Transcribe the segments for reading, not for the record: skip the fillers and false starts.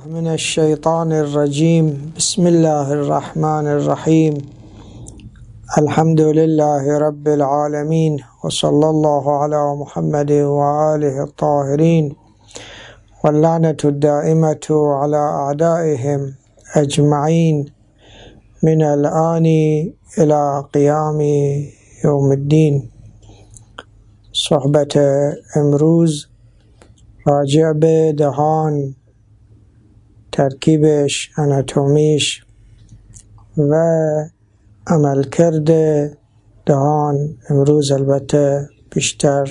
من الشيطان الرجيم. بسم الله الرحمن الرحيم. الحمد لله رب العالمين، وصلى الله على محمد وآله الطاهرين، واللعنة الدائمة على أعدائهم أجمعين من الآن إلى قيام يوم الدين. صحبت امروز راجع به دهان، ترکیبش، اناتومیش و عملکرد دهان. امروز البته بیشتر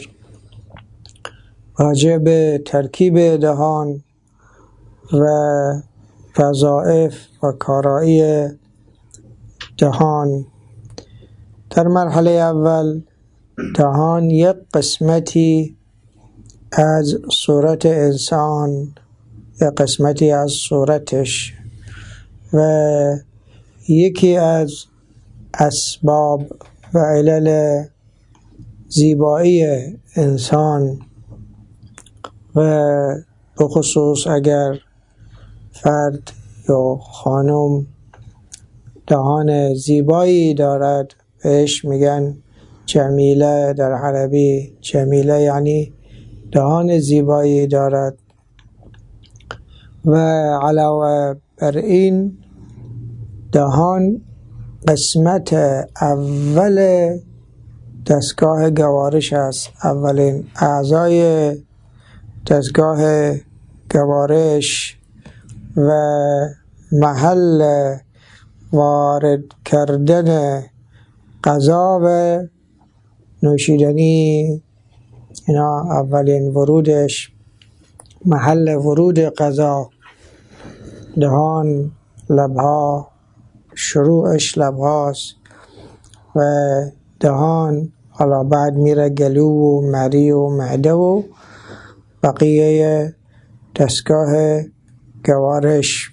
راجع به ترکیب دهان و وظایف و کارایی دهان. در مرحله اول دهان یک قسمتی از صورت انسان، یک قسمتی از صورتش و یکی از اسباب و علل زیبایی انسان، و به خصوص اگر فرد یا خانم دهان زیبایی دارد بهش میگن جمیله. در عربی جمیله یعنی دهان زیبایی دارد. و علاوه بر این دهان قسمت اول دستگاه گوارش است، اولین اعضای دستگاه گوارش و محل وارد کردن غذا و نوشیدنی. اینا اولین ورودش، محل ورود غذا دهان، لبها، شروعش لبهاست و دهان حالا بعد میره گلو و معده و معده و بقیه دستگاه گوارش.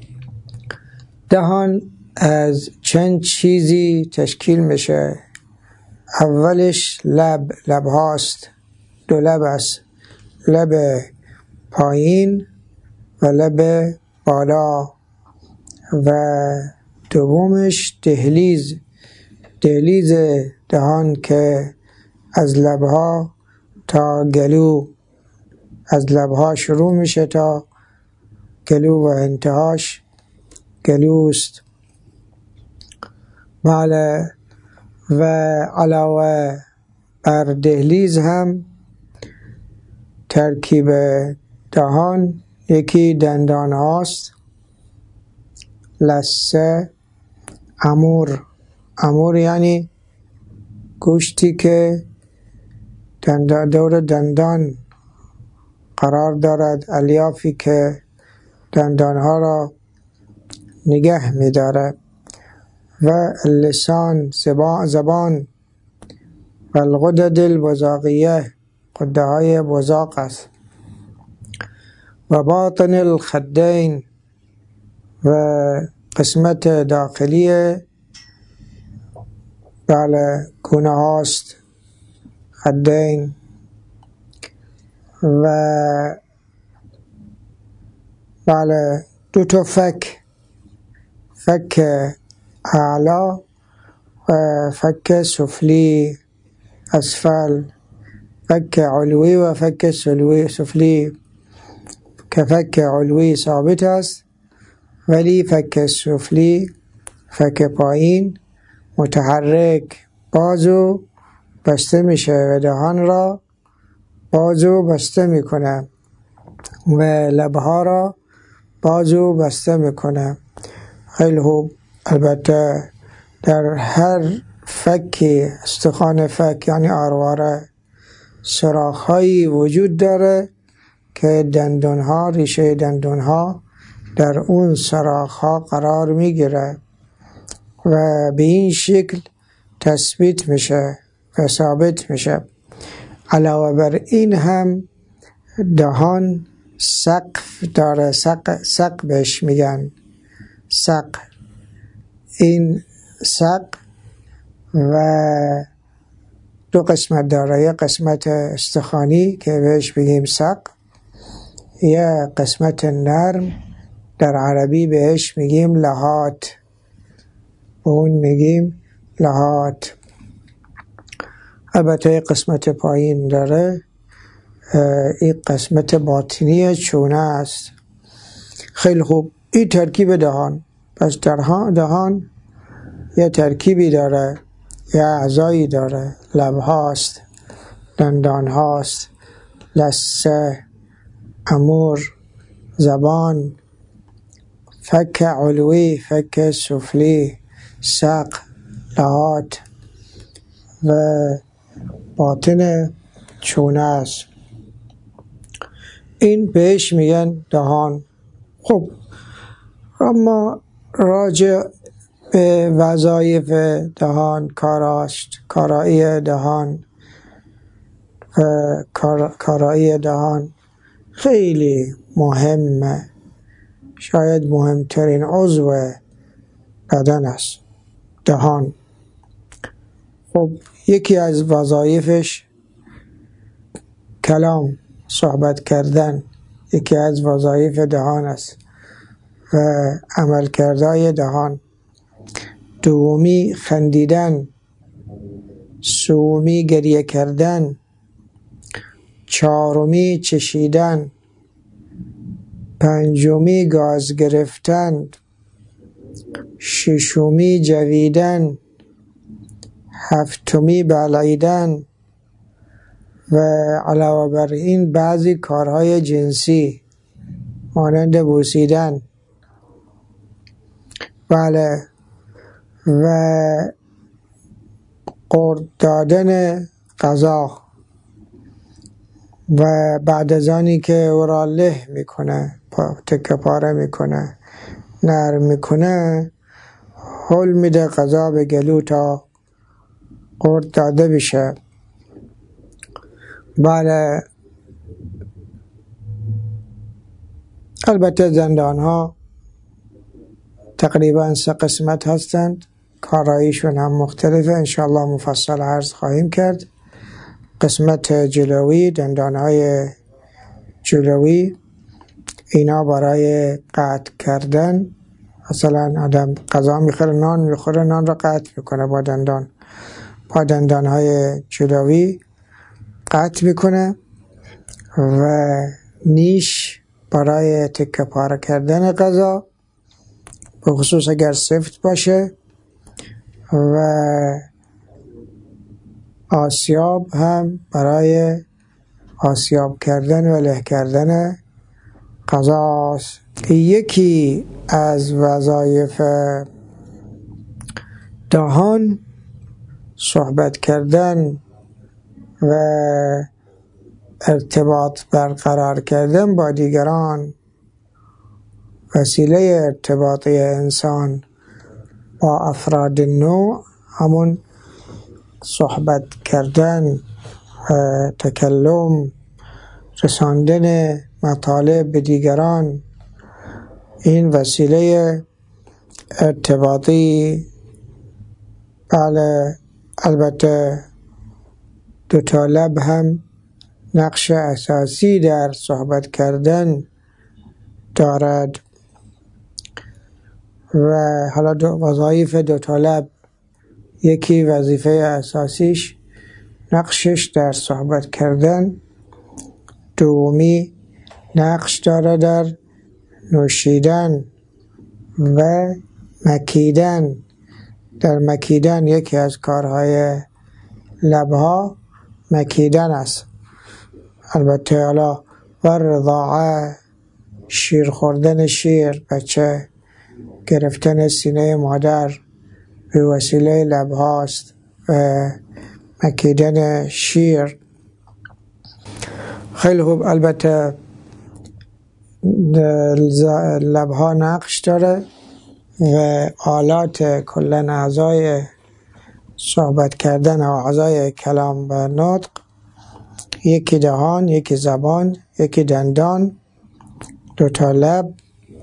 دهان از چند چیزی تشکیل میشه. اولش لبهاست، دو لب است، لب پایین و لب بالا، و دومش دهلیز دهان که از لبها تا گلو، از لبها شروع میشه تا گلو و انتهاش گلوست. بله. و علاوه بر دهلیز هم ترکیب دهان یکی دندان هاست، لثه، امور یعنی گوشتی که دور دندان قرار دارد، الیافی که دندان ها را نگه می داره، و لسان، زبان، و الغدد البزاقیه، غده های بزاق است، و باطن الخدین و قسمت داخلی گونه هاست، خدین، و دو تا فک اعلا و فک سفلی اسفل، فک علوی و فک سفلی، که فک علوی ثابت است ولی فک سفلی، فک پایین، متحرک، بازو بسته میشه و دهان را بازو بسته میکنه و لبها را بازو بسته میکنه. خیلی خوب. البته در هر فکی، استخوان فک یعنی آرواره، سوراخ‌هایی وجود داره که دندانها، ریشه دندانها در اون سوراخ‌ها قرار میگیره و به این شکل تثبیت میشه و ثابت میشه. علاوه بر این هم دهان سقف داره، سق بهش میگن، سق. این سق و دو قسمت داره، یک قسمت استخوانی که بهش بگیم سق، یک قسمت نرم در عربی بهش میگیم لحات، به اون میگیم لحات. البته قسمت پایین داره، این قسمت باطنی چونه است. خیلی خوب، این ترکیب دهان. پس دهان یه ترکیبی داره، یه اعضایی داره، لب هاست، دندان هاست، لثه، امور، زبان، فک علوی، فک سفلی، ساق، لحات و باطن چونه است. این بهش میگن دهان. خب اما راجع به وظایف دهان، کارایی دهان و کارایی دهان خیلی مهمه، شاید مهمترین عضو بدن است دهان. خب یکی از وظایفش کلام، صحبت کردن، یکی از وظایف دهان است و عمل کردهای دهان. دومی خندیدن، سومی گریه کردن، چهارمی چشیدن، پنجمی گاز گرفتن، ششمی جویدن، هفتمی بلعیدن و علاوه بر این بعضی کارهای جنسی مانند بوسیدن. بله، و قرد دادن غذا و بعد از آنی که او را له میکنه، تکه پاره میکنه، نرم میکنه، هل میده غذا به گلو تا قرد داده بشه. بله، البته دندان ها تقریبا 3 قسمت هستند، کاراییشون هم مختلفه، انشاءالله مفصل عرض خواهیم کرد. قسمت جلوی، دندان های جلوی، اینا برای قطع کردن، مثلا آدم غذا میخوره، نان میخوره، نان را قطع میکنه با دندان های جلوی قطع میکنه. و نیش برای تکه پاره کردن غذا، به خصوص اگر سفت باشه. و آسیاب هم برای آسیاب کردن و له کردن غذاست. یکی از وظایف دهان صحبت کردن و ارتباط برقرار کردن با دیگران. وسیله ارتباطی انسان با افراد نوع همون صحبت کردن، تکلم، رساندن مطالب به دیگران. این وسیله ارتباطی. بله، البته 2 لب هم نقش اساسی در صحبت کردن دارد. و حالا وظایف 2 لب، یکی وظیفه اساسیش نقشش در صحبت کردن، دومی نقش داره در نوشیدن و مکیدن. در مکیدن یکی از کارهای لبها مکیدن است. البته حالا و رضاعه، شیر خوردن شیر، بچه گرفتن سینه مادر به وسیله لبهاست و مکیدن شیر. خیلی خوب، البته لبها نقش داره و آلات کلن اعضای صحبت کردن و اعضای کلام و نطق، یکی دهان، یکی زبان، یکی دندان، 2 لب،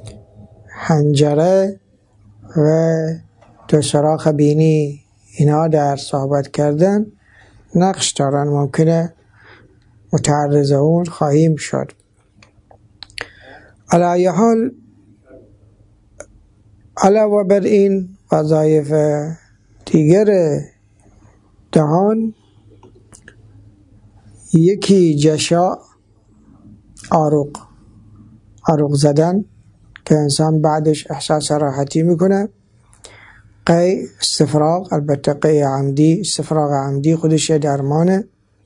حنجره و 2 سوراخ بینی. اینا در صحبت کردن نقش دارن. ممکنه متعرض اون خواهیم شد. علی حال علاوه بر این وظایف دیگر دهان، یکی جشا، آروغ زدن که انسان بعدش احساس راحتی میکنه. قی، استفراغ، البته قی عمدی، استفراغ عمدی خودش درمانه.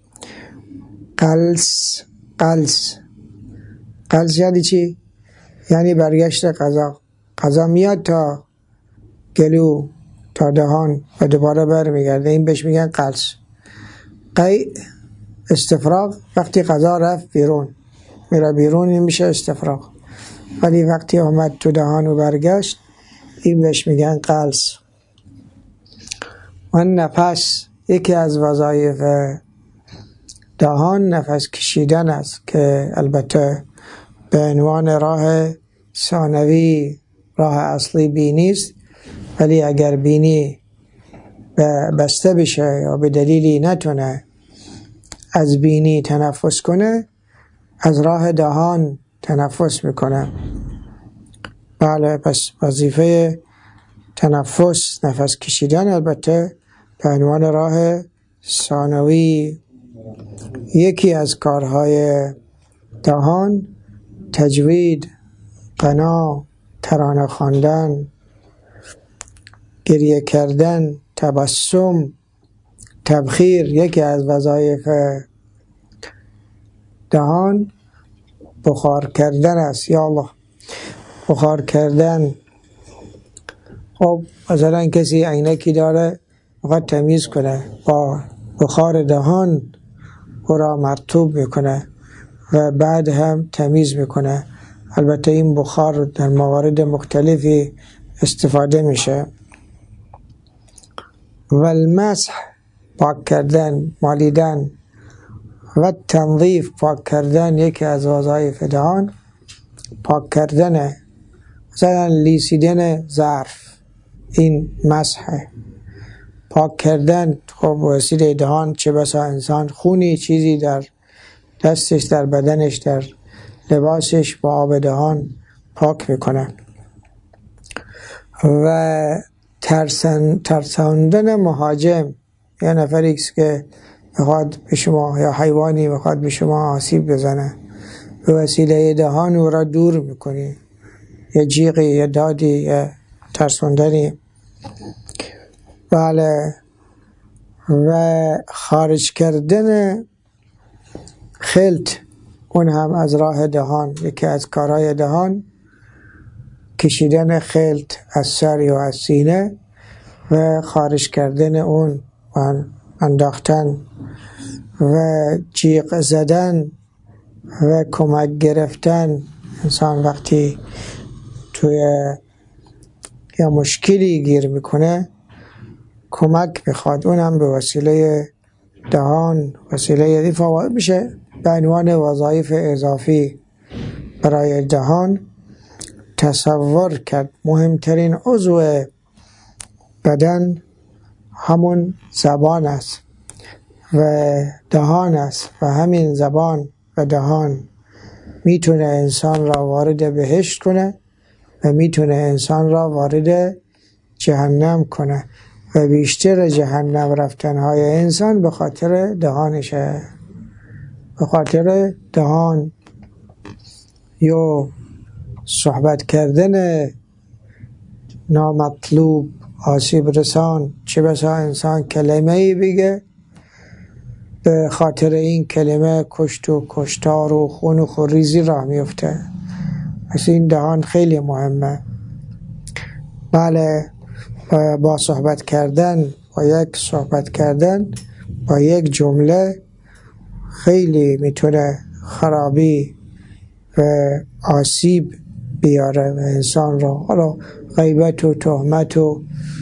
قلس یعنی چی؟ یعنی برگشت غذا میاد تا گلو تا دهان و دوباره برمیگرده، این بهش میگن قلس. قی، استفراغ وقتی غذا رفت بیرون، میره بیرون، این میشه استفراغ. ولی وقتی آمد تو دهان و برگشت، این بهش میگن قلس. و نفس، یکی از وظایف دهان نفس کشیدن است که البته به عنوان راه ثانوی راه اصلی بینی است، ولی اگر بینی بسته بشه یا به دلیلی نتونه از بینی تنفس کنه، از راه دهان تنفس میکنه. بله، پس وظیفه تنفس، نفس کشیدن، البته به عنوان راه ثانوی. یکی از کارهای دهان تجوید، غنا، ترانه خواندن، گریه کردن، تبسم، تبخیر. یکی از وظایف دهان بخار کردن است. یا الله، بخار کردن. خب مثلا کسی عینکی داره میخواد تمیز کنه، با بخار دهان او را مرطوب میکنه و بعد هم تمیز میکنه. البته این بخار در موارد مختلفی استفاده میشه. و المسح، پاک کردن، مالیدن. و تنظیف، پاک کردن. یکی از وظایف دهان پاک کردنه. مثلا لیسیدن ظرف، این مسحه. پاک کردن خب وسیله دهان، چه بسا انسان خونی چیزی در دستش، در بدنش، در لباسش با آب دهان پاک میکنه. و ترساندن مهاجم، یا نفری که میخواد به شما یا حیوانی میخواد به شما آسیب بزنه، به وسیله دهان او را دور میکنی، یا جیغی، یا دادی، یا ترساندنی. بله. و خارج کردن خلط، اون هم از راه دهان، یکی از کارهای دهان کشیدن خلط از سر یا از سینه و خارج کردن اون و انداختن. و جیغ زدن و کمک گرفتن. انسان وقتی توی یا مشکلی گیر میکنه کمک میخواد، اونم به وسیله دهان، وسیله دفاع میشه. به عنوان وظایف اضافی برای دهان تصور کرد مهمترین عضو بدن همون زبان است و دهان است، و همین زبان و دهان میتونه انسان را وارد بهشت کنه و میتونه انسان را وارد جهنم کنه. و بیشتر جهنم رفتنهای انسان به خاطر دهانشه، به خاطر دهان. یا صحبت کردن نامطلوب، آسیب رسان، چه بسا انسان کلمه‌ای بگه به خاطر این کلمه کشت و کشتار و خون و خونریزی راه میفته. پس این دهان خیلی مهمه. بله. با صحبت کردن، با یک جمله خیلی میتونه خرابی و آسیب بیاره و انسان را. حالا غیبت و تهمت و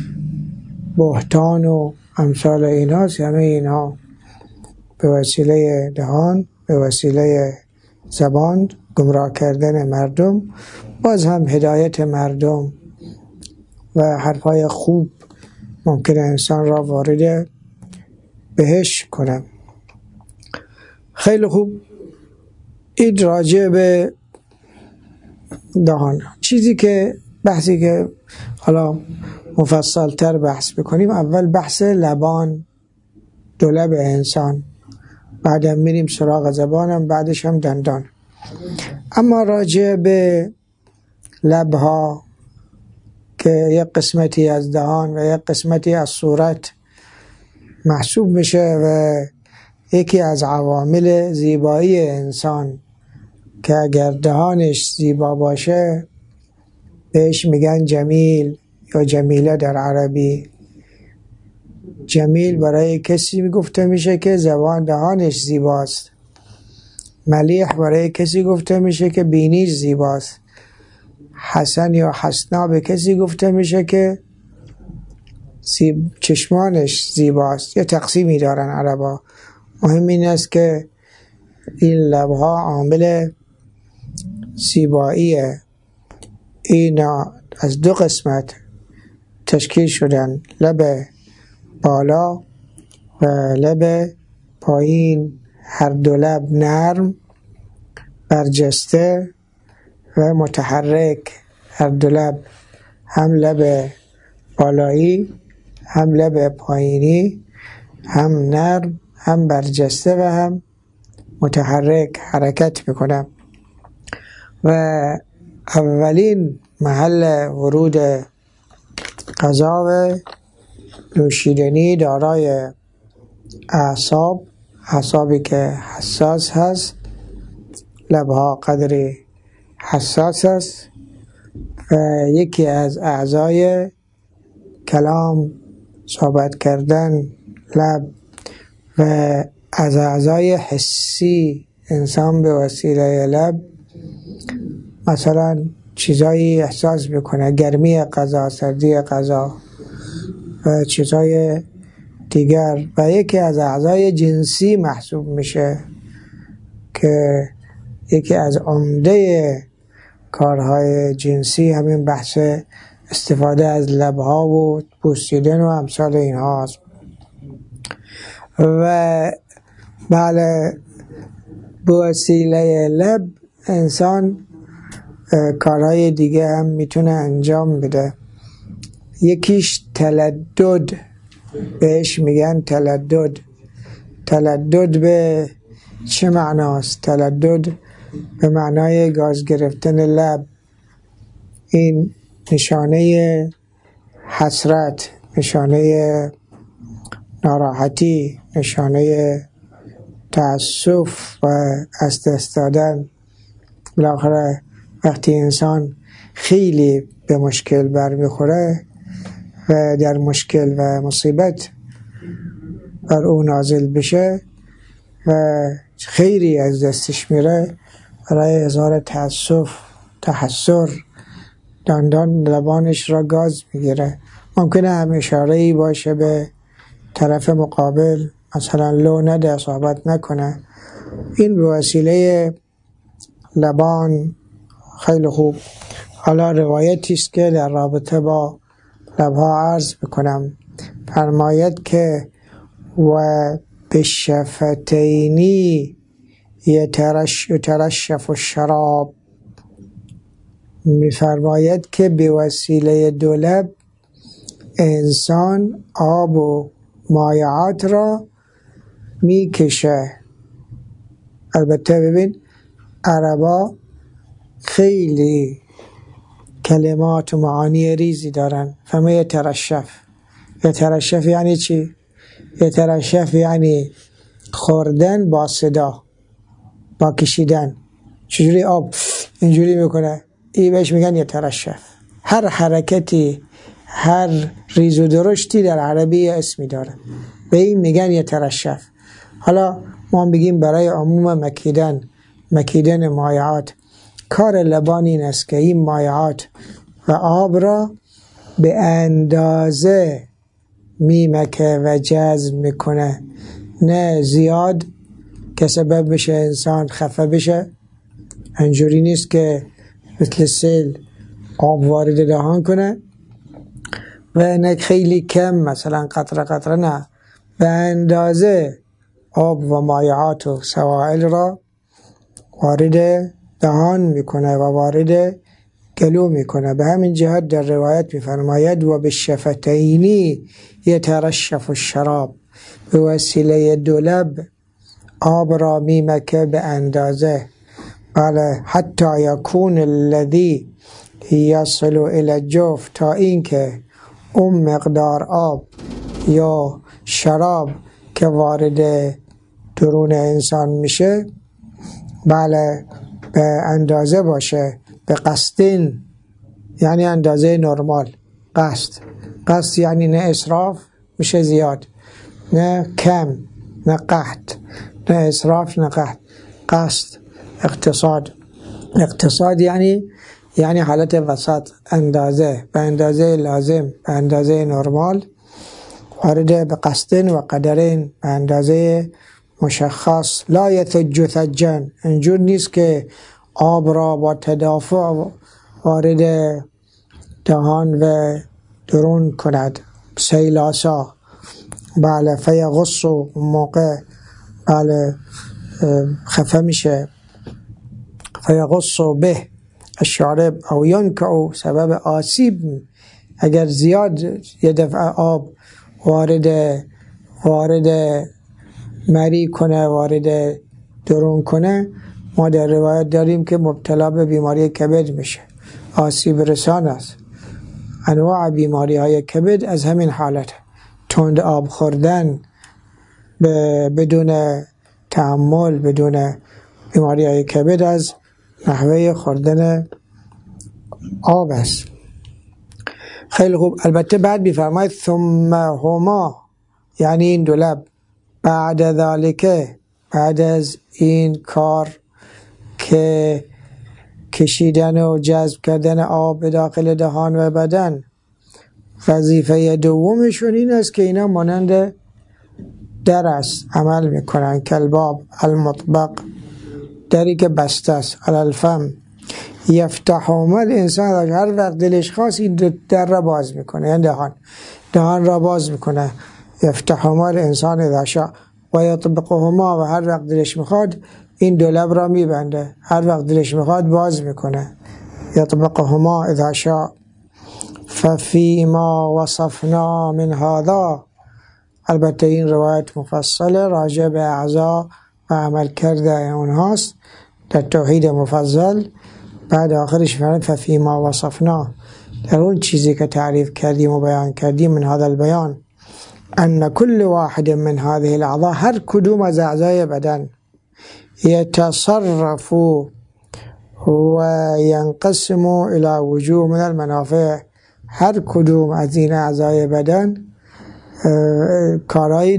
بهتان و امثال ایناست، همه اینها به وسیله دهان، به وسیله زبان گمراه کردن مردم، باز هم هدایت مردم و حرفای خوب ممکنه انسان را وارد بهشت کنه. خیلی خوب. این راجع به دهان. چیزی که بحثی که حالا مفصل تر بحث بکنیم، اول بحث لبان، دو لب انسان، بعدم میریم سراغ زبانم، بعدش هم دندان. اما راجع به لبها که یک قسمتی از دهان و یک قسمتی از صورت محسوب میشه و یکی از عوامل زیبایی انسان که اگر دهانش زیبا باشه بهش میگن جمیل یا جمیله در عربی. جمیل برای کسی گفته میشه که زبان دهانش زیباست. ملیح برای کسی گفته میشه که بینیش زیباست. حسن یا حسنا به کسی گفته میشه که چشمانش زیباست. یه تقسیمی دارن عربا. مهم این است که این لبها عامل زیباییه. اینا از دو قسمت تشکیل شدن، لب بالا و لب پایین. هر دو لب نرم، برجسته و متحرک. هر دو لب، هم لب بالایی هم لب پایینی، هم نرم هم برجسته و هم متحرک، حرکت میکنم. و اولین محل ورود غذا و نوشیدنی دارای اعصابی که حساس هست. لبها قدری حساس است و یکی از اعضای کلام صحبت کردن لب، و از اعضای حسی انسان به وسیله لب مثلا چیزایی احساس میکنه، گرمی غذا، سردی غذا و چیزای دیگر. و یکی از اعضای جنسی محسوب میشه که یکی از عمده کارهای جنسی همین بحث استفاده از لبها و بوسیدن و امثال اینها هست. و بله، به وسیله لب انسان کارهای دیگه هم میتونه انجام بده. یکیش تلدد، بهش میگن تلدد. تلدد به چه معناست؟ تلدد به معنای گاز گرفتن لب. این نشانه حسرت، نشانه ناراحتی، نشانه تأسف و از دست دادن. بالاخره وقتی انسان خیلی به مشکل برمیخوره و در مشکل و مصیبت بر او نازل بشه و خیری از دستش میره، برای اظهار تأسف، تحسر، دندان لبانش را گاز میگیره. ممکنه هم اشاره‌ای باشه به طرف مقابل، مثلا لو نده، صحبت نکنه. این به وسیله لبان. خیلی خوب. حالا روایتی است که در رابطه با لبها عرض بکنم. فرماید که و بالشفتینی یترشف الشراب، می‌فرماید که به وسیله دو لب انسان آب و مایعات را میکشه. البته ببین عربا خیلی کلمات و معانی ریزی دارن. فما یترشف، یترشف یعنی چی؟ یترشف یعنی خوردن با صدا، با کشیدن. چجوری آب اینجوری میکنه؟ این بهش میگن یترشف. هر حرکتی، هر ریز و درشتی در عربی اسمی داره، به این میگن یترشف. حالا ما بگیم برای عموم مکیدن مایعات، کار لبان این است که این مایعات و آب را به اندازه میمکه و جذب میکنه، نه زیاد که سبب بشه انسان خفه بشه. اینجوری نیست که مثل سیل آب وارد دهان کنه، و نه خیلی کم، مثلا قطره قطره، نه، به اندازه آب و مایعات و سوائل را وارد دهان میکنه و وارد گلو میکنه. به همین جهت در روایت میفرماید و به شفتینی یترشف الشراب، به وسیله دو لب آب را میمکه به اندازه. بله، حتی یکون الذی یصل الی الجوف، تا اینکه اون مقدار آب یا شراب که وارد درون انسان میشه بله به اندازه باشه، به قصدین یعنی اندازه نرمال. قصد یعنی نه اسراف میشه زیاد، نه کم، نه قحط، نه اسراف نه قحط. قصد اقتصاد یعنی حالت وسط، اندازه، به اندازه لازم، به اندازه نرمال، وارد به قصدین و قدرین، به اندازه مشخص. لا یثج ثجا، اینجور نیست که آب را با تدافع وارد دهان و درون کند، سیلاسا. بله، فیغص موقع بله خفه میشه، فیغص به الشارب او ینکع، سبب آسیب. اگر زیاد یه دفعه آب وارد مری کنه، وارد درون کنه، ما در روایت داریم که مبتلا به بیماری کبد میشه، آسیب رسان است. انواع بیماری های کبد از همین حالت، تند آب خوردن بدون تحمل، بدون بیماری های کبد از نحوه خوردن آب است. خیلی خوب. البته بعد بیفرماید ثم هما، یعنی این دو لب، بعد ذالکه، بعد از این کار که کشیدن و جذب کردن آب به داخل دهان و بدن، وظیفه دومشون این است که اینا مانند در است عمل میکنن، کلباب المطبق، دری که بسته است، الالفم یفتحهما الانسان، هر وقت دلش خواست این در را باز میکنه، یعنی دهان را باز میکنه. یفتحهما الانسان اذا شاء و یطبقهما، و هر وقت دلش میخواد این دو لب را میبنده، هر وقت دلش میخواد باز میکنه. یطبقهما اذا شاء. ففیما وصفنا من هذا، البته این روایت مفصله راجع به اعضا و عمل کرده اونهاست در توحید مفضل. بعد آخرش فرمود ففیما وصفنا، در اون چیزی که تعریف کردیم و بیان کردیم، من هذا البیان ان كل واحد من هذه الاعضاء، هر کدوم از اعضای بدن، يتصرف و ينقسم الى وجوه من المنافع، هر کدوم از این اعضای بدن کارهایی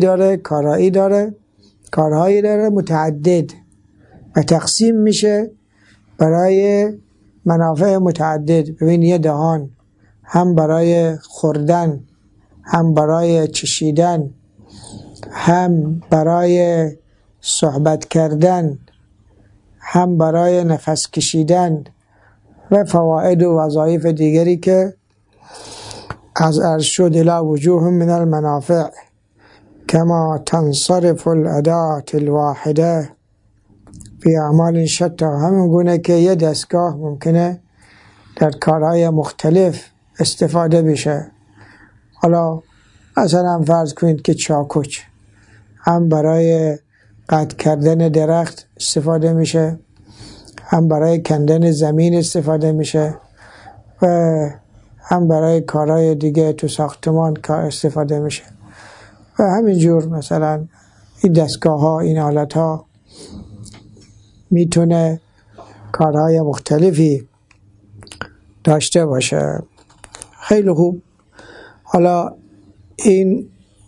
داره متعدد و تقسیم میشه برای منافع متعدد. ببین یه دهان هم برای خوردن، هم برای چشیدن، هم برای صحبت کردن، هم برای نفس کشیدن و فواید و وظایف دیگری که از عرض شد. الی وجوه من المنافع کما تنصرف الاداة الواحده فی اعمال شتی، همین گونه که یه دستگاه ممکنه در کارهای مختلف استفاده بشه. حالا مثلا فرض کنید که چاکوچ هم برای قطع کردن درخت استفاده میشه، هم برای کندن زمین استفاده میشه و هم برای کارهای دیگه تو ساختمان استفاده میشه. و همینجور مثلا این دستگاه ها، این آلت ها میتونه کارهای مختلفی داشته باشه. خیلی خوب. حالا این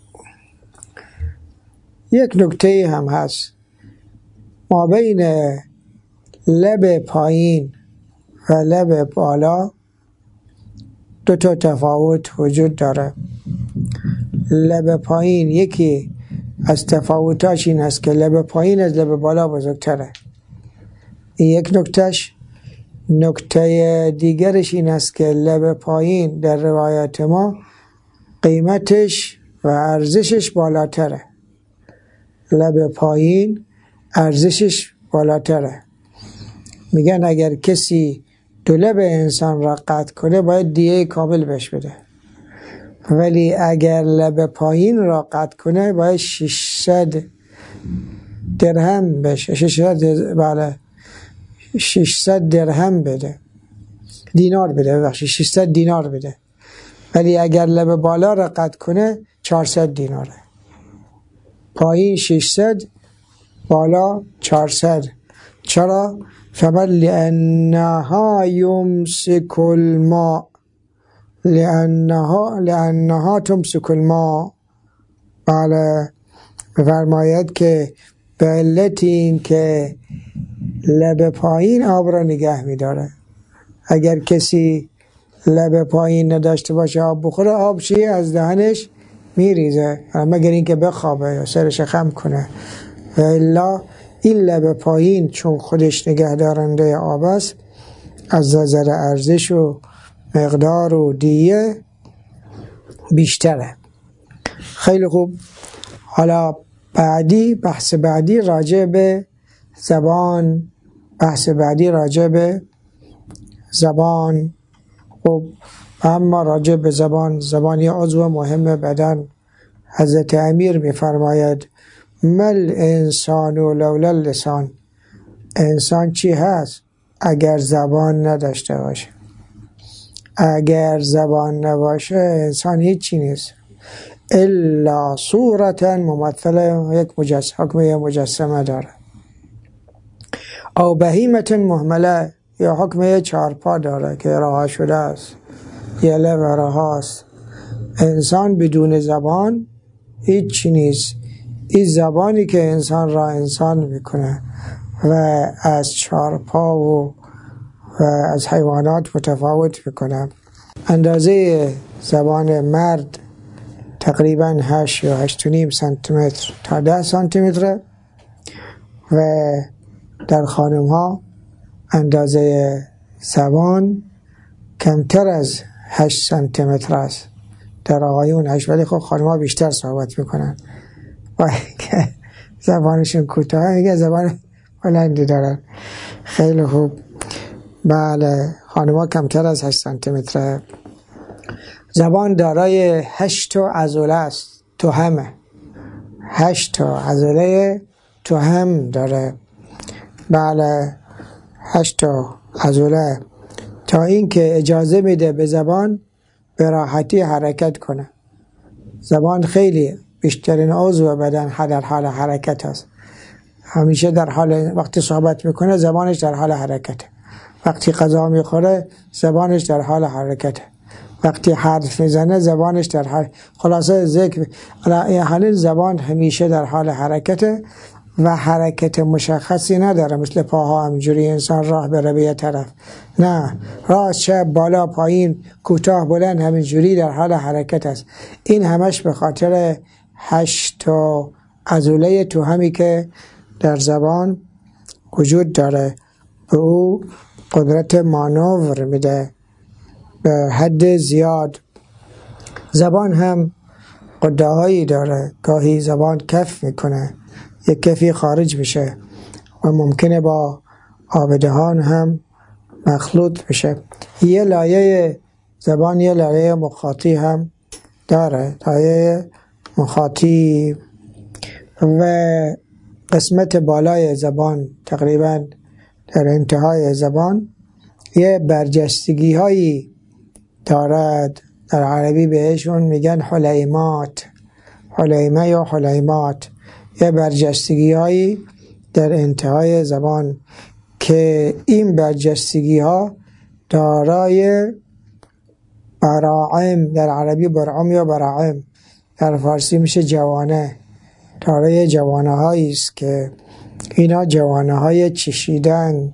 یک نکته هم هست، ما بین لب پایین و لب بالا دو تا تفاوت وجود داره. لب پایین یکی از تفاوتاش این است که لب پایین از لب بالا بزرگتره. این یک نکتهش. نکته دیگرش این است که لب پایین در روایت ما قیمتش و ارزشش بالاتره. لب پایین ارزشش بالاتره. میگن اگر کسی دو لب انسان را قطع کنه باید دیه کامل بهش بده، ولی اگر لب پایین را قطع کنه باید 600 درهم بشه، 600 درهم بده، دینار بده، ببخشید 600 دینار بده. ولی اگر لب بالا را قطع کنه 400 دیناره. پایین 600 بالا 400. چرا؟ فمن لانها یمسک الماء، لانها تمسک الماء. بله، فرماید که به علت این که لب پایین آب را نگه می‌داره. اگر کسی لب پایین نداشته باشه آب بخوره، آب چیه؟ از دهنش میریزه، مگر اینکه بخوابه یا سرش خم کنه. و الا این لب پایین چون خودش نگه دارنده آب است، از نظر ارزش و مقدار و دیه بیشتره. خیلی خوب. حالا بحث بعدی راجع به زبان. خب اما راجع به زبان یه عضو مهم بدن. حضرت امیر می‌فرماید مل انسان لولا اللسان. انسان چی هست اگر زبان نداشته باشه؟ اگر زبان نباشه انسان هیچی نیست، الا صورتا ممثله، یک حکم مجسمه داره. او بهیمت مهمله، یا حکم 4 پا داره که رها شده است، یه لب رها است. انسان بدون زبان هیچی نیست. این زبانی که انسان را انسان میکنه و از 4 پا و از حیوانات متفاوت میکنه. اندازه زبان مرد تقریبا 8 یا 8.5 سانتیمتر تا 10 سانتیمتر و در خانم ها اندازه زبان کمتر از 8 سانتیمتر است. در آقایون 8، ولی خب خانم ها بیشتر صحبت میکنن و که زبانشون کوتاه، میگه زبان بلندی دارن. خیلی خوب. بله، خانم ها کمتر از 8 سانتیمتر. زبان دارای 8 عضله است، تهمه. 8 عضله تهم داره. بله، 8 عضله، تا این که اجازه میده به زبان به راحتی حرکت کنه. زبان خیلی بیشترین عضو بدن در حال حرکت است. همیشه در حال، وقتی صحبت میکنه زبانش در حال حرکته، وقتی غذا میخوره زبانش در حال حرکته، وقتی حرف میزنه زبانش در حال. خلاصه ذکر حال زبان همیشه در حال حرکته و حرکت مشخصی نداره، مثل پاها همجوری انسان راه بره به یه طرف. نه، راست چپ بالا پایین کوتاه بلند همینجوری در حال حرکت است. این همش به خاطر 8 عضله تهمی که در زبان وجود داره. به او قدرت مانور میده به حد زیاد. زبان هم قده هایی داره، گاهی زبان کف میکنه، یک کفی خارج میشه و ممکنه با آب دهان هم مخلوط بشه. یه لایه زبان، یه لایه مخاطی هم داره، لایه مخاطی. و قسمت بالای زبان تقریبا در انتهای زبان یه برجستگی هایی دارد، در عربی بهشون میگن حلیمات، حلیمه یا حلیمات. یه برجستگی هایی در انتهای زبان که این برجستگی ها دارای براعم، در عربی برعم یا براعم، در فارسی میشه جوانه، دارای جوانه هایی است که اینا جوانه های چشیدن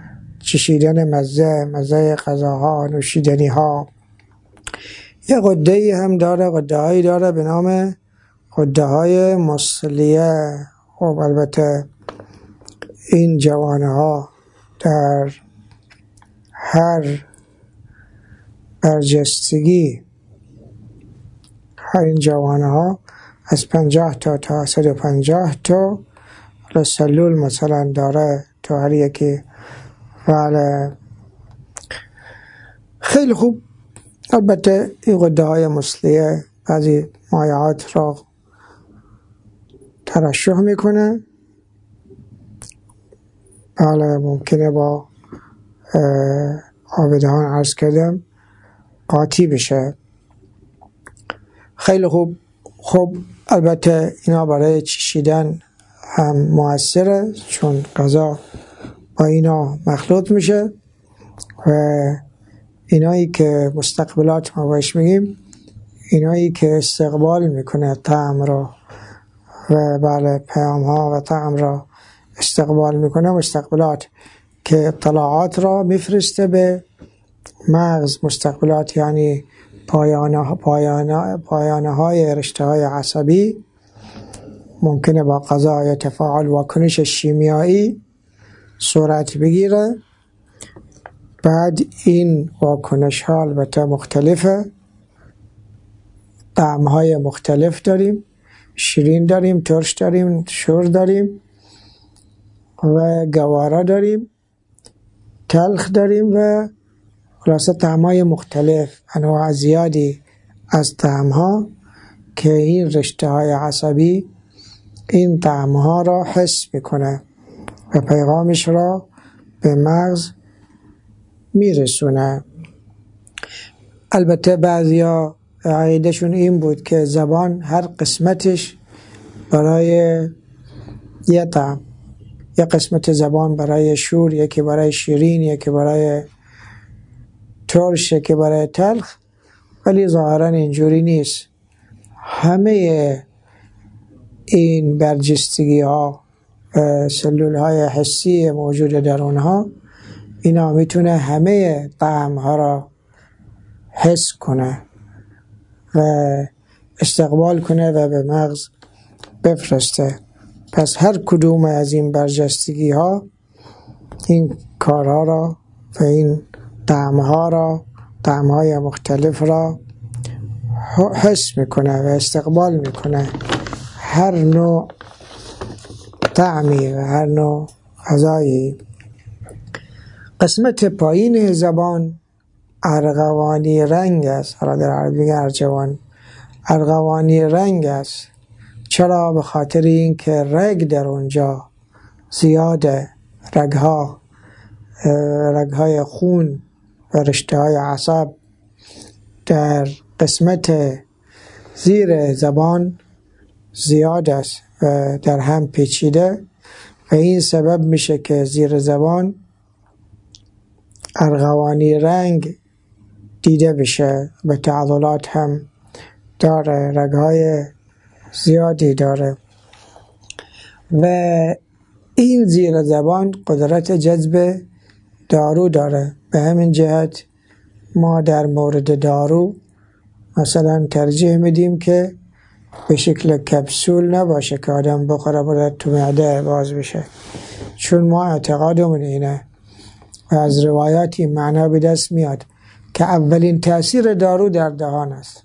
مزه غذاها، نوشیدنی ها. یه قده هم داره، قده هایی داره به نام قده های مصلیه. خب البته این جوانه ها در هر برجستگی، هر این جوانه ها از 50 تا 150 تا سلول مثلا داره تو هر یکی. ولی خیلی خوب. البته این غده های مثلیه بعضی مایعات را ترشح میکنه. بله ممکنه با آبدهان عرض کردم قاطی بشه. خیلی خوب. خب البته اینا برای چشیدن هم موثره چون غذا با اینا مخلوط میشه و اینایی که مستقبلات ما باش میگیم اینایی که استقبال میکنه طعم را و بله پیام ها و طعم را استقبال میکنه، مستقبلات که اطلاعات را میفرسته به مغز. مستقبلات یعنی پایانه های رشته های عصبی ممکنه با غذا یا تفاعل واکنش شیمیایی صورت بگیره. بعد این واکنش ها البته مختلفه، طعم های مختلف داریم، شیرین داریم، ترش داریم، شور داریم و گوارا داریم، تلخ داریم و خلاصه طعم های مختلف، انواع زیادی از طعم ها که این رشته های عصبی این طعم ها را حس میکنه و پیغامش را به مغز میرسونه. البته بعضیا عقیدهشون این بود که زبان هر قسمتش برای یه طعم، یه قسمت زبان برای شور، یکی برای شیرین، یکی برای ترش، یکی برای تلخ، ولی ظاهرا اینجوری نیست. همه این برجستگی ها سلول های حسی موجود در اونها اینا میتونه همه طعم ها را حس کنه و استقبال کنه و به مغز بفرسته. پس هر کدوم از این برجستگی ها این کارها را و این طعم ها را، طعم های مختلف را حس میکنه و استقبال میکنه. هر نوع طعمی و هر نوع غذایی. قسمت پایین زبان ارغوانی رنگ است، حالا در عربی ارجوان ارغوانی رنگ است. چرا؟ به خاطر این که رگ در اونجا زیاده، رگهای خون و رشته های عصب در قسمت زیر زبان زیاد است و در هم پیچیده و این سبب میشه که زیر زبان ارغوانی رنگ دیده بشه. به تعضلات هم داره، رگهای زیادی داره و این زیر زبان قدرت جذب دارو داره. به همین جهت ما در مورد دارو مثلا ترجیح میدیم که به شکل کپسول نباشه که آدم بخوره باید تو معده باز بشه، چون ما اعتقادمون اینه و از روایاتی معنا به دست میاد که اولین تأثیر دارو در دهان است.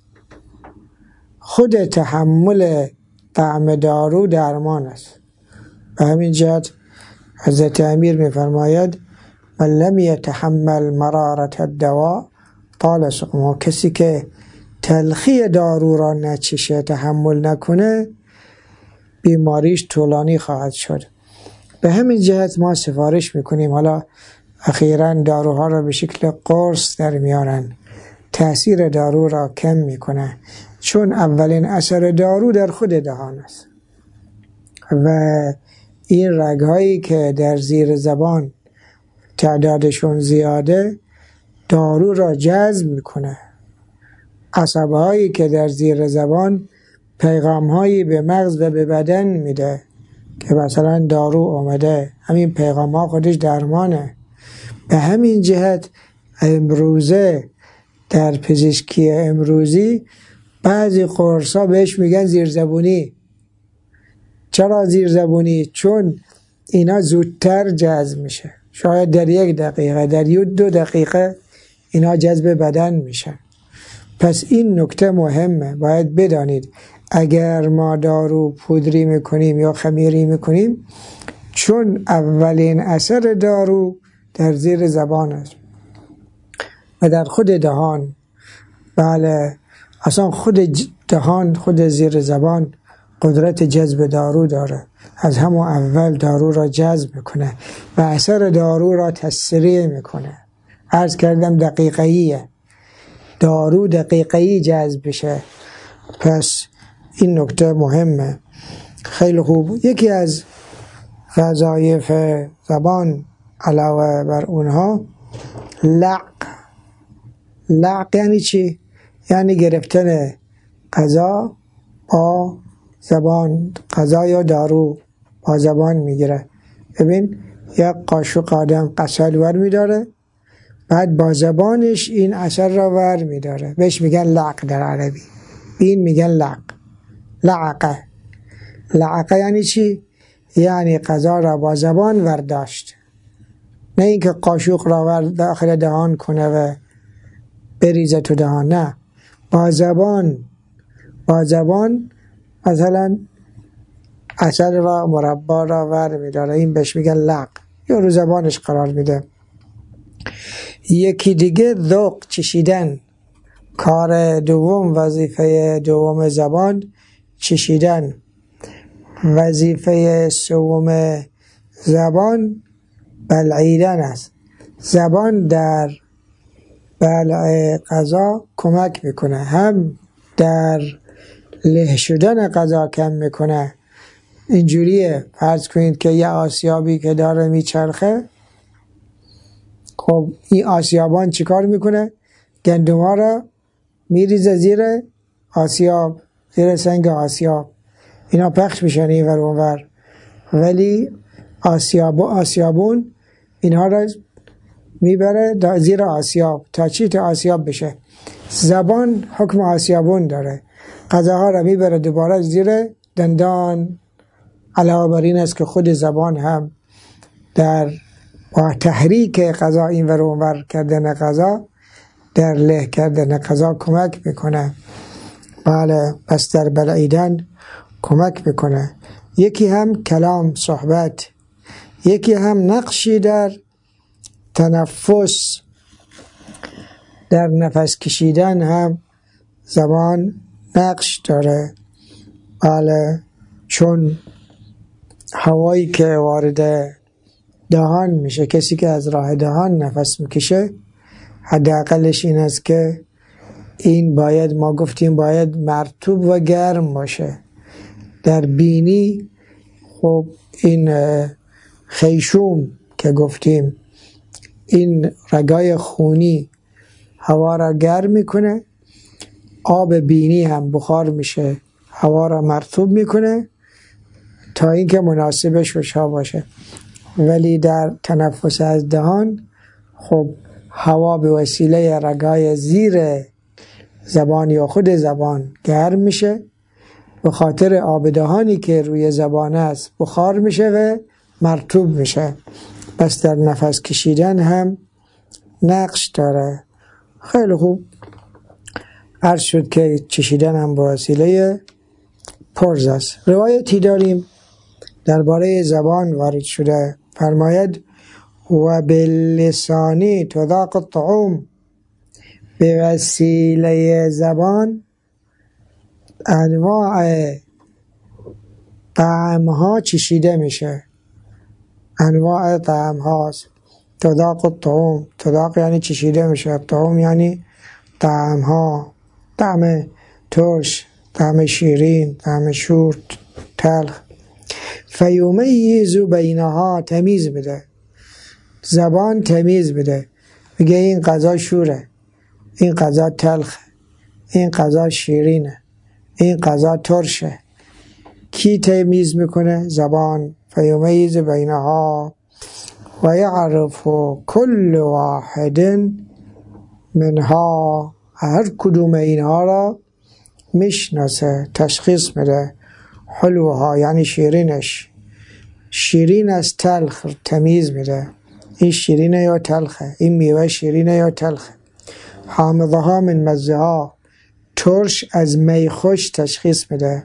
خود تحمل طعم دارو درمان است. به همین جهت حضرت امیر میفرماید من لم یتحمل مرارت الدواء طال سقمه. کسی که تلخی دارو را نچشه، تحمل نکنه، بیماریش طولانی خواهد شد. به همین جهت ما سفارش میکنیم. حالا اخیراً داروها را به شکل قرص در میارن، تأثیر دارو را کم میکنه چون اولین اثر دارو در خود دهان است و این رگهایی که در زیر زبان تعدادشون زیاده دارو را جذب میکنه. عصبهایی که در زیر زبان پیغامهایی به مغز و به بدن میده که مثلا دارو اومده، همین پیغامها خودش درمانه. به همین جهت امروزه در پزشکی امروزی بعضی قرصا بهش میگن زیرزبونی. چرا زیرزبونی؟ چون اینا زودتر جذب میشه، شاید در 1 دقیقه، در 2 دقیقه اینا جذب بدن میشن. پس این نکته مهمه، باید بدانید اگر ما دارو پودری میکنیم یا خمیری میکنیم، چون اولین اثر دارو در زیر زبان است و در خود دهان. بله اصلا خود دهان، خود زیر زبان قدرت جذب دارو داره، از همون اول دارو را جذب میکنه و اثر دارو را تسریع میکنه. عرض کردم دقیقه‌ایه، دارو دقیقه‌ای جذب بشه. پس این نکته مهمه. خیلی خوب. یکی از وظایف زبان علاوه بر اونها لعق یعنی چی؟ یعنی گرفتن غذا با زبان، غذا یا دارو با زبان میگیره. ببین یک قاشق آدم عسل ور میداره، بعد با زبانش این عسل را ور میداره، بهش میگن لعق در عربی. این میگن لعقه. یعنی چی؟ یعنی غذا را با زبان ورداشت، نه اینکه قاشق را داخل دهان کنه و بریزه تو دهان، نه، با زبان مثلا عسل را، مربا را ور میداره، این بهش میگن لعق، یا رو زبانش قرار میده. یکی دیگه ذوق، چشیدن. کار دوم، وظیفه دوم زبان چشیدن. وظیفه سوم زبان بلعیدن است. زبان در بلع غذا کمک میکنه، هم در له شدن غذا کم میکنه. اینجوریه، فرض کنید که یه آسیابی که داره میچرخه، خب این آسیابان چیکار میکنه؟ گندم‌ها را میریزه زیر آسیاب، زیر سنگ آسیاب، اینا پخش میشن این ور اون ور، ولی آسیابون اینها را میبره زیر آسیاب. تا چی؟ تا آسیاب بشه. زبان حکم آسیابون داره، غذاها را میبره دوباره زیر دندان. علاوه بر این است که خود زبان هم در با تحریک غذا این ور اون ور کردن غذا، در له کردن غذا کمک میکنه. بله، پس در بلعیدن کمک میکنه. یکی هم کلام، صحبت. یکی هم نقشی در تنفس، در نفس کشیدن هم زبان نقش داره. بله، چون هوایی که وارد دهان میشه، کسی که از راه دهان نفس میکشه، حداقلش این است که این باید، ما گفتیم باید مرطوب و گرم باشه. در بینی خب این خیشوم که گفتیم، این رگای خونی هوا را گرم میکنه، آب بینی هم بخار میشه، هوا را مرطوب میکنه تا اینکه مناسبش بشه باشه. ولی در تنفس از دهان خب هوا به وسیله رگای زیر زبان یا خود زبان گرم میشه، به خاطر آب دهانی که روی زبان است بخار میشه و مرطوب میشه. پس در نفس کشیدن هم نقش داره. خیلی خوب. عرض شد که چشیدن هم با وسیله پرز است. روایتی داریم درباره زبان وارد شده، فرماید و باللسانی تذاق الطعوم، به وسیله زبان انواع طعمها چشیده میشه. انواع طعم هاست. تذاق الطعوم، تذاق یعنی چشیده میشه، طعوم یعنی طعم ها، طعم ترش، طعم شیرین، طعم شور، تلخ. فیمیز بینها، تمیز بده. زبان تمیز بده، میگه این غذا شوره، این غذا تلخه، این غذا شیرینه، این غذا ترشه. کی تمیز میکنه؟ زبان. فیمیز بینها و یعرف کل واحد منها، هر کدوم اینها را میشناسه، تشخیص میده. حلوها یعنی شیرینش، شیرین از تلخ تمیز میده، این شیرینه یا تلخه، این میوه شیرینه یا تلخه. حامضها من مزها، ترش از می خوش تشخیص میده.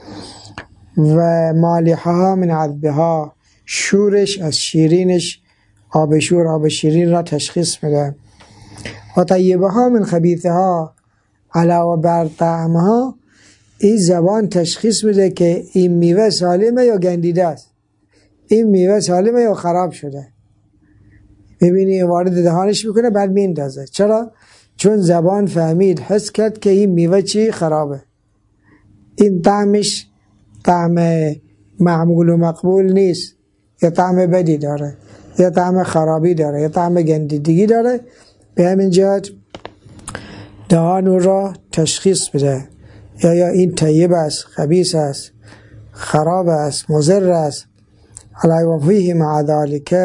و مالحها من عذبها، شورش از شیرینش، آب شور آب شیرین را تشخیص میده. و طیبه ها من خبیثه ها علاوه بر طعمها، این زبان تشخیص بده که این میوه سالمه یا گندیده است، این میوه سالمه یا خراب شده. میبینی وارد دهانش میکنه بعد میندازه. چرا؟ چون زبان فهمید، حس کرد که این میوه چی خرابه، این طعمش طعم معمول و مقبول نیست، یا طعم بدی داره، یا طعم خرابی داره، یا طعم گندیدگی داره. به همین جهت دهان او را تشخیص بده، یا این طیب است، خبیث است، خراب است، مضر است. علی و فیه مع ذلک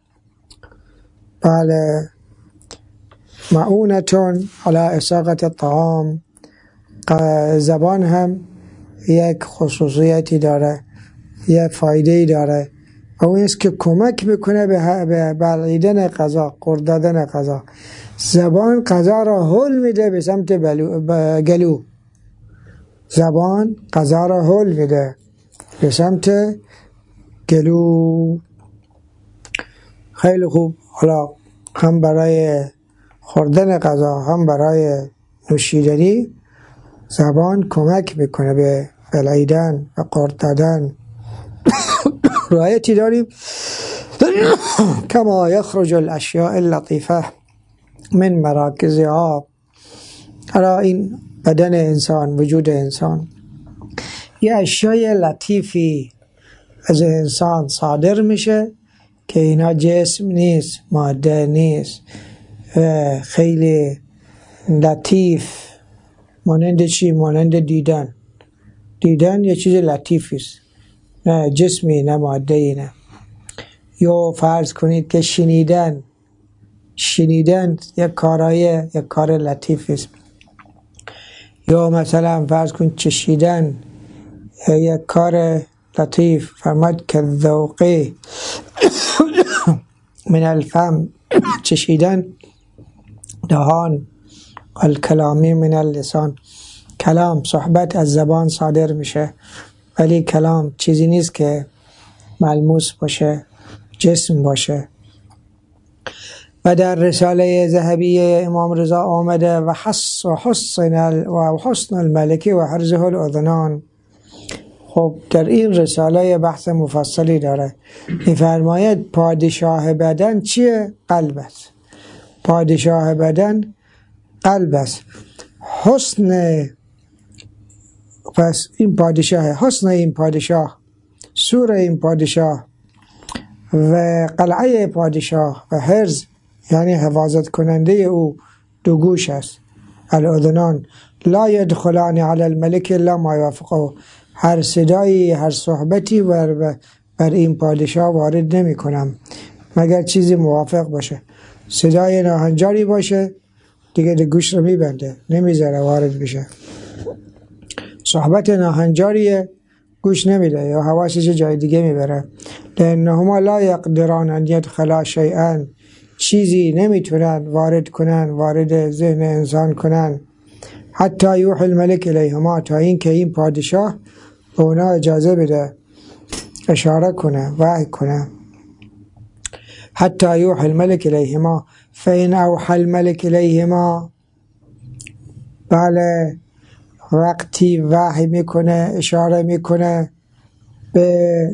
بله معونتون علی اساقة الطعام. زبان هم یک خصوصیتی داره، یک فایده‌ای داره، و اون است که کمک میکنه به بلعیدن غذا، قرض دادن غذا. زبان غذا را هل میده به سمت گلو، زبان غذا را هل میده به سمت گلو. خیلی خوب. حالا هم برای خوردن غذا هم برای نوشیدنی زبان کمک میکنه به بلعیدن و قرض دادن. رایتی داریم کما یخرج الاشیاء اللطیفه من مراکزها. حالا این بدن انسان، وجود انسان، یه اشیای لطیفی از انسان صادر میشه که اینا جسم نیست، ماده نیست، خیلی لطیف. مانند چی؟ مانند دیدن. دیدن یه چیز لطیفی است، نه جسمی نه ماده ای نه. یا فرض کنید که شنیدن یک کار لطیفی است. یا مثلا فرض کنید چشیدن یک کار لطیف. فرمود که ذوقی من الفم، چشیدن دهان، الکلامی من اللسان، کلام صحبت از زبان صادر میشه، ولی کلام چیزی نیست که ملموس باشه، جسم باشه. و در رساله ذهبیه امام رضا آمده و حسن الملکی و حرزه الاذنان. خب در این رساله بحث مفصلی داره. می‌فرماید پادشاه بدن چیه؟ قلب است. پادشاه بدن قلب است. پس این پادشاه، حسن این پادشاه، سور این پادشاه و قلعه پادشاه و حرز یعنی حفاظت کننده او دو گوش است. الاذنان لا يدخلان على الملك الا ما يوافقه. هر صدایی، هر صحبتی بر این پادشاه وارد نمی کنم مگر چیزی موافق باشه. صدای ناهنجاری باشه دیگه گوش رو میبنده، نمیذاره وارد بشه. صحبت ناهنجاریه گوش نمیده یا حواسش جای دیگه میبره. لانهما لا یقدران ان يدخلا شیئا، چیزی نمیتونن وارد کنن، وارد ذهن انسان کنن. حتی یوحی الملک الیهما، تا این که این پادشاه به اونا اجازه بده، اشاره کنه، وحی کنه. حتی یوحی الملک الیهما فین اوحی الملک الیهما، بله وقتی وحی میکنه، اشاره میکنه به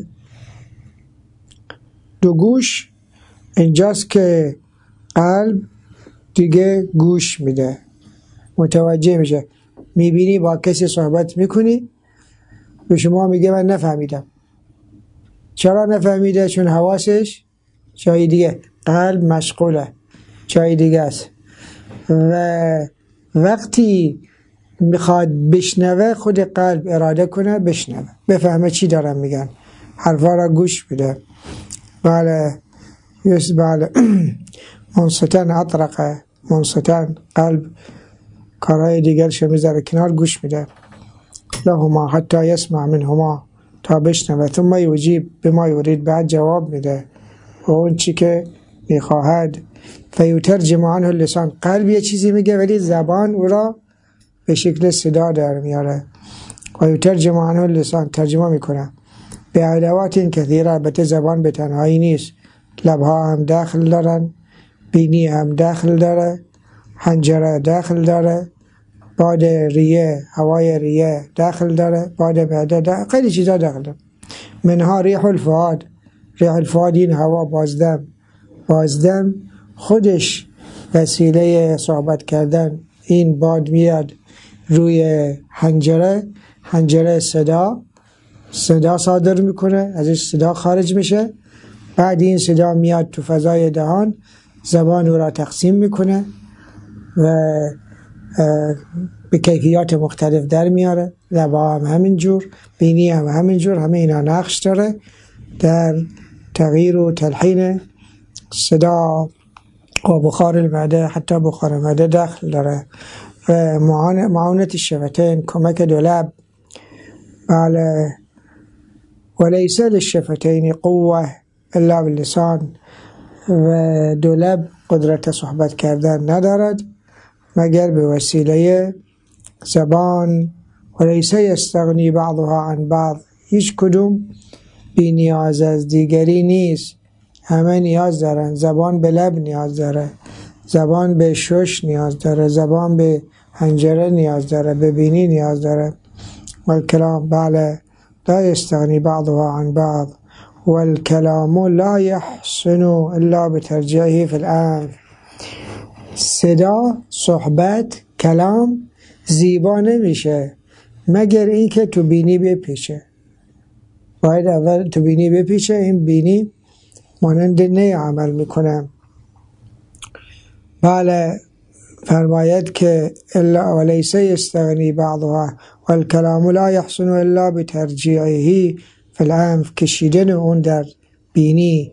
دو گوش، اینجاست که قلب دیگه گوش میده، متوجه میشه. میبینی با کسی صحبت میکنی، به شما میگه من نفهمیدم. چرا نفهمیده؟ چون حواسش جای دیگه، قلب مشغوله، جای دیگه است. و وقتی میخواد بشنوه، خود قلب اراده کنه بشنوه، بفهمه چی دارن میگن، حرفا را گوش بده. بله بله منصتن اطرقه، منصتن قلب کارهای دیگرش میذاره کنار، گوش میده. لهما حتی یسمع منهما، تا بشنوه. ثم یجیب بما یرید، بعد جواب میده و اون چی که میخواهد. فیترجم عنه اللسان، قلب یه چیزی میگه ولی زبان او را به شکل صدا در میاره. و یترجم عنه اللسان، ترجمه میکنه. به ادوات کثیره، البته زبان به تنهایی نیست، لبها هم داخل دارن، بینی هم داخل داره، حنجره داخل داره، باد ریه، هوای ریه داخل داره، باد معده داخل، خیلی چیزا داخل داره. منها ریح الفؤاد، ریح الفؤاد این هوا بازدم خودش وسیله صحبت کردن. این باد میاد روی حنجره صدا صادر میکنه، ازش صدا خارج میشه، بعد این صدا میاد تو فضای دهان، زبان او را تقسیم میکنه و به کیفیات مختلف در میاره. لبا هم همینجور، بینی هم همینجور، همه اینا نقش داره در تغییر و تلحین صدا و بخار المعده. حتی بخار معده داخل داره. و معاونت الشفتین، کمک دو لب. بله. وليس للشفتين قوة الا باللسان، و دو لب قدرت صحبت کردن ندارد مگر به وسیله زبان. وليس يستغني بعضها عن بعض، هیچ کدوم بی نیاز از دیگری نیست، همه نیاز دارن. زبان به لب نیاز داره، زبان به شش نیاز داره، زبان به حنجره نیاز داره، به بینی نیاز داره. والکلام بله لا يستغني بعضها عن بعض والكلام لا يحسن الا بترجيعه في الأنف. صدا، صحبت، کلام زیبا نمیشه مگر این که تو بینی بپیچه. باید اول تو بینی بپیچه، این بینی مانند نی عمل میکنه. بله فرماید که الا وليس يستغني بعضها والكلام لا يحسن الا بترجيعه في الأنف، کشیدن اون در بینی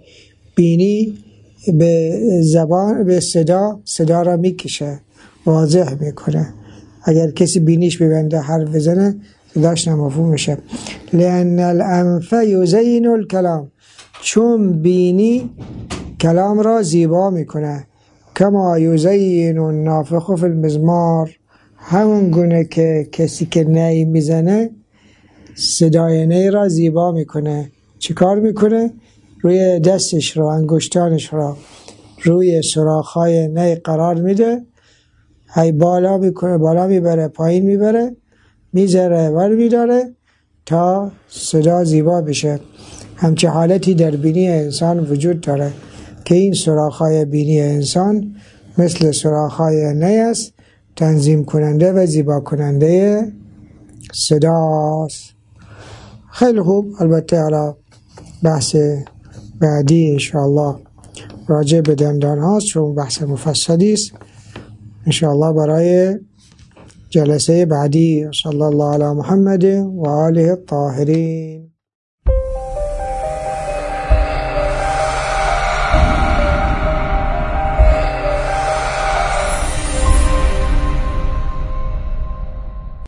به زبان، به صدا را میکشه، واضح میکنه. اگر کسی بینیش ببنده حرف بزنه صداش نمفهوم میشه. لأن الأنف يزين الكلام، چون بینی کلام را زیبا میکنه. کما یزین النافخ فی المزمار، همون گونه که کسی که نی میزنه صدای نی را زیبا میکنه. چیکار میکنه؟ روی دستش را، انگشتانش را روی سوراخ‌های نی قرار میده، هی بالا میکنه، بالا میبره، پایین میبره، میذاره ور میداره تا صدا زیبا بشه. همچه حالتی در بینی انسان وجود داره که این سوراخ‌های بینی انسان مثل سوراخ‌های نی است، تنظیم کننده و زیبا کننده صداست. خیلی خوب. البته حالا بحث بعدی انشاءالله راجع به دندان هاست، چون بحث مفصلی است. انشاءالله برای جلسه بعدی. صلی الله علی محمد و آله الطاهرین.